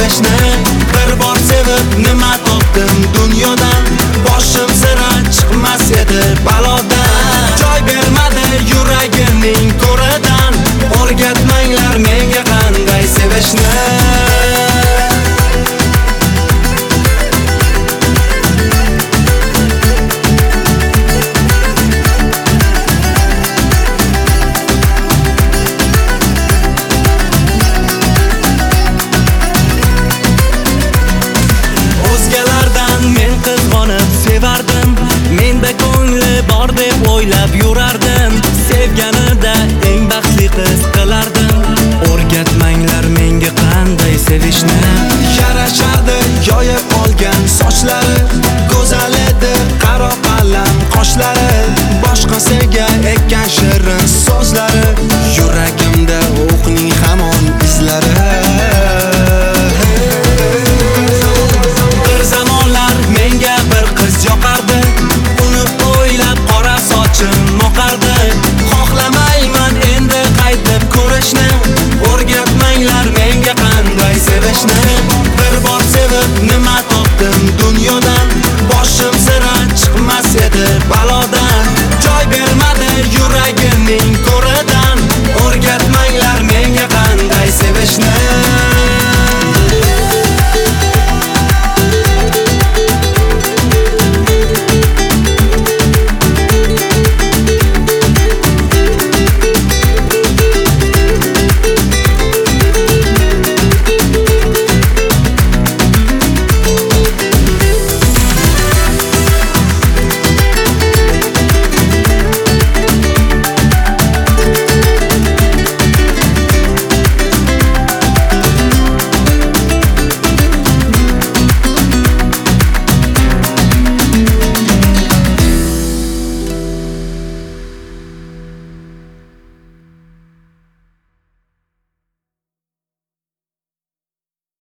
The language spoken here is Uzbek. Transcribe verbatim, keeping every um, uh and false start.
sevishni. Bir bor sevib nima topdim dunyodan, boshim sira chiqmas edi balodan. Joy bermadi yuragimning to'ridan, o'rgatmanglar menga qanday sevishni. Sevardim, menda ko'ngli bor deb o'ylab yurardim. Sevganida eng baxtli qiz qilardim. O'rgatmanglar menga qanday sevishni. Yarashardi yoyib olgan sochlari, go'zal edi qaro qalam qoshlari, boshqa sevga ekkan shirin so'zlari, yuragimda o'qning hamon izlari. O'rgatmanglar menga qanday sevishni. Bir bor sevib nima